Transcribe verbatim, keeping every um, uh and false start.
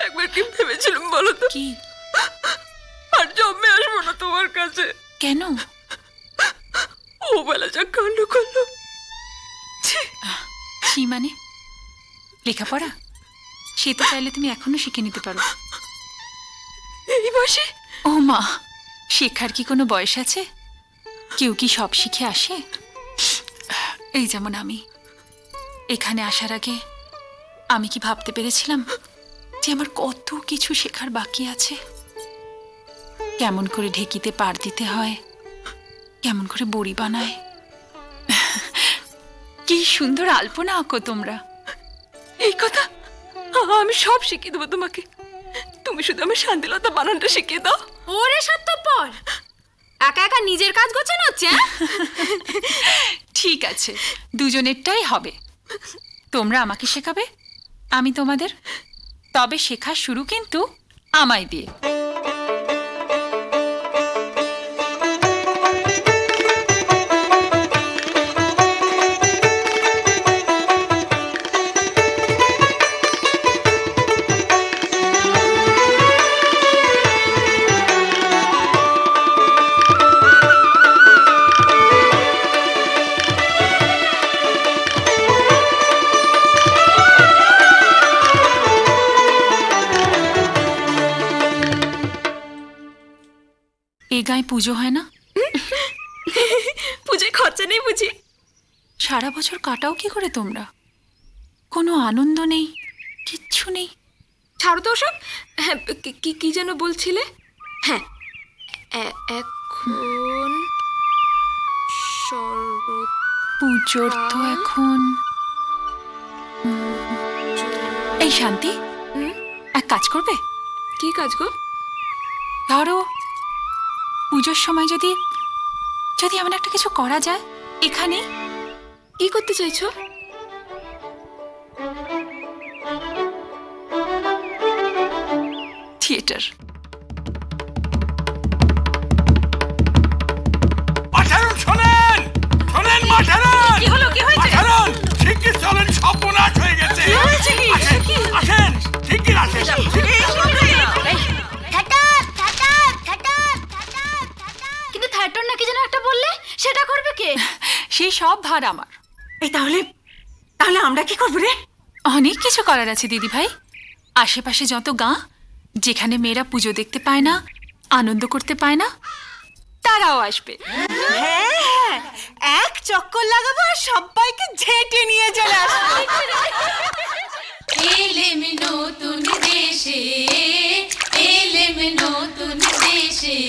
একবার কি ভেবেছিলাম বলো তো? কি? আর জন্মে আসবো না তোমার কাছে। কেন? ও বেলা যা কাণ্ড করলো। কি মানে? লেখাপড়া সে তো চাইলে তুমি এখনো শিখে নিতে পারো। এই বয়সে? ও মা, শেখার কি কোনো বয়স আছে? কেউ কি সব শিখে আসে? এই যেমন আমি এখানে আসার আগে আমি কি ভাবতে পেরেছিলাম যে আমার কত কিছু শেখার বাকি আছে? কেমন করে ঢেকিতে পার দিতে হয়, কেমন করে বড়ি বানায়, কি সুন্দর আলপনা আঁকো তোমরা। এই কথা আমি সব শিখিয়ে দেবো তোমাকে। তুমি শুধু আমার শান্তিলতা বানানটা শিখিয়ে দাও। ওরে স্বার্থপর, একা একা নিজের কাজ গোছানো হচ্ছে। ঠিক আছে, দুজনেরটাই হবে। তোমরা আমাকে শেখাবে, আমি তোমাদের। তবে শেখা শুরু কিন্তু আমায় দিয়ে। এ গায়ে পুজো হয় না? পুজোয় খরচা নেই বুঝি? সারা বছর কাটাও কি করে তোমরা? কোনো আনন্দ নেই, কিচ্ছু নেই। ছাড়ো তো ওসব। হ্যাঁ, কি কি যেন বলছিলে? হ্যাঁ, এখন শরৎ পুজোর তো এখন। এই শান্তি, এক কাজ করবে? কি কাজ গো? ধরো পুজোর সময় যদি যদি এমন একটা কিছু করা যায় এখানে। কি করতে চাইছো? থিয়েটার। মাঠারুন শোনেন, শোনেন মাঠারুন। কি হলো? কি হয়েছে? মাঠারুন ঠিকই চলেন, সর্বনাশ হয়ে গেছে। কি হয়েছে? কি আসেন, আসেন, ঠিকই আসেন। কিন্তু থিয়েটার নাকি যেন একটা বললে, সেটা করবে কে? সেই সব ভার আমার। এই তাহলে তাহলে আমরা কি করবো রে? অনেক কিছু করার আছে দিদি ভাই। আশেপাশে যত গাঁ যেখানে মেয়েরা পুজো দেখতে পায় না, আনন্দ করতে পায় না, তারাও আসবে। হ্যাঁ, এক চক্কর লাগাবো আর সবাইকে ঝেঁটে নিয়ে চলে আসবো। এলেম নতুন দেশে, এলেম নতুন দেশে,